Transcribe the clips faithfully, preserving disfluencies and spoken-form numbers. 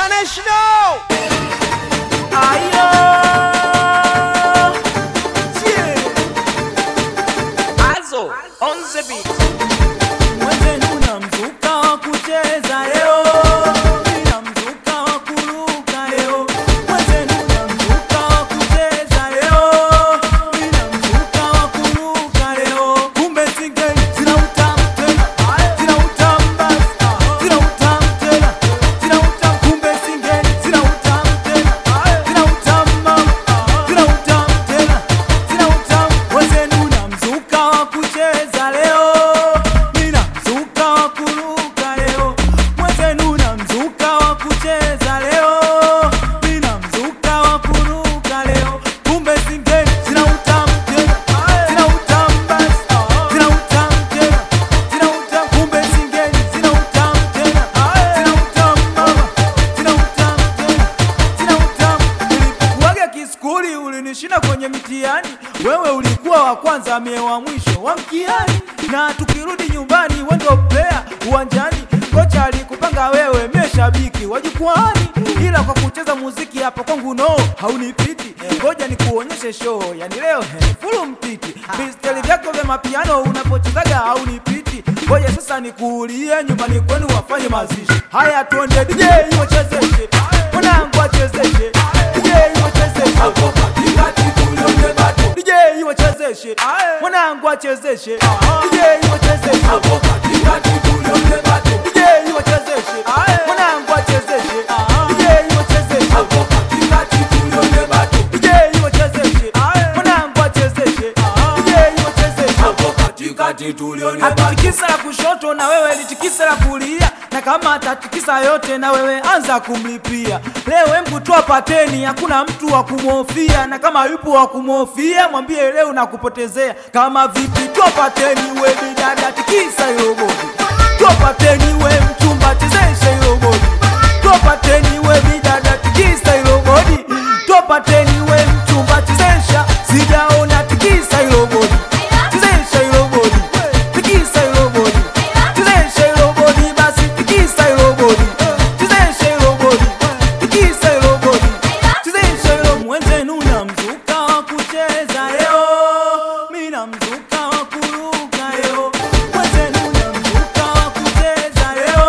International. Ayo, yeah. Azo on the beat. Mwenzenu na mzuka wa kucheza leo, nina mzuka wa kuruka leo. Mwenzenu na mzuka wa kucheza leo, nina mzuka wa kuruka leo. Kumbe singeli zina utamu tena, zina utamu basi, zina utamu tena, zina utamu. Kumbe singeli zina utamu tena, zina utamu mama, zina utamu tena, zina utamu. Mwenzenu na mzuka wa kucheza leo, nina mzuka wa kuruka leo. Mwenzenu na mzuka wa kucheza leo, nina mzuka wa kuruka leo. Kumbe singeli zina utamu tena, zina utamu basi, zina utamu tena, zina utamu. Kumbe singeli zina utamu tena, zina utamu mama, zina utamu tena, zina utamu. Nilipokuwaga kiskuli ulinishinda kwenye mitihani, wewe ulikuwa wa kwanza mie wa mwisho wa mtihani. Na tukirudi nyumbani wendo player uwanjani, kocha alikupanga wewe mie shabiki wa jukwani. Ila kwa kucheza muziki hapa kwangu no haunipiti, ngoja nikuonyeshe show yani leo he full mtiti. Pisteli vyako vya mapiano unapochezaga haunipiti, ngoja sasa nikuulie nyumbani kwenu wafanye mazishi. Haya tuende D J wachezeshe, mwanangu achezeshe, D J wachezeshe hapo katikati tulione bato. D J wachezeshe, mwanangu achezeshe, D J wachezeshe hapo katikati tulione bato. D J wachezeshe, mwanangu achezeshe, D J wachezeshe hapo katikati tulione bato. D J wachezeshe, mwanangu achezeshe, D J wachezeshe hapo katikati tulione bato. Atikisa la kushoto na wewe litikisa la kulia, na kama atatikisa yote na wewe anza kumlipia. Leo embu toa pateni, hakuna mtu wa kumhofia, na kama yupo wa kumhofia mwambie leo na kupotezea. Kama vipi toa pateni we bidada tikisa hilo bodi, toa pateni we mchumba chezesha hilo bodi, toa pateni we bidada tikisa hilo bodi, toa pateni we mchumba chezesha, sijaona tikisa hilo bodi, chezesha hilo bodi, tikisa hilo bodi, chezesha hilo bodi basi, tikisa hilo bodi, chezesha hilo bodi, tikisa hilo bodi, chezesha hilo. Mwenzenu na mzuka wa kucheza leo, mina mzuka wa kuruka leo. Mwenzenu na mzuka wa kucheza leo,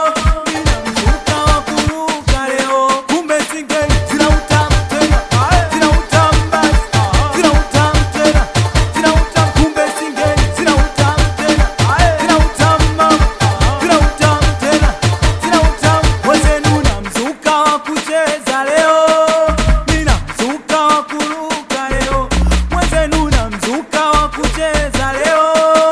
mina mzuka wa kuruka leo. Kumbe singeli zina utamu tena, zina utamu basi, zina utamu tena, zina utamu. Kumbe singeli zina utamu tena, zina utamu mama, zina utamu tena, zina utamu. Mwenzenu na mzuka wa kucheza leo, mina mzuka wa kuruka leo. Mwenzenu na mzuka wa kucheza leo,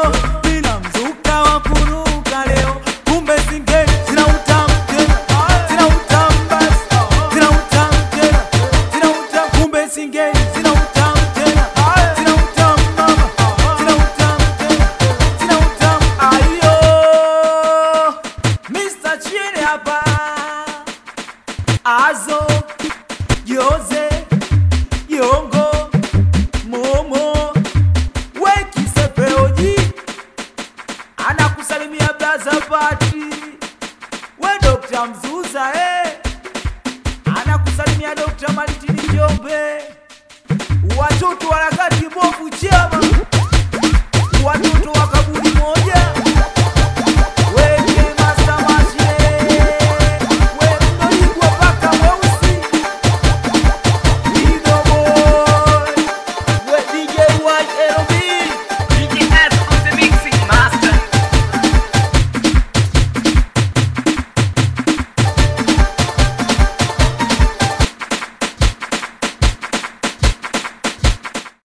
mina mzuka wa kuruka leo. Kumbe singeli zina utamu tena, zina utamu basi, zina utamu tena, zina utamu. Kumbe singeli zina utamu tena, zina utamu mama, zina utamu tena, zina utamu. Ayo, Mister Chini hapa, Azo, Yoze, Yongo, Momo, Weki Sepeoji, anakusalimia Blaza Party. We Doctor Mzuza eh, anakusalimia Doctor Malitini Njombe. Watoto harakati bovu chama, watoto wa kaburi moja.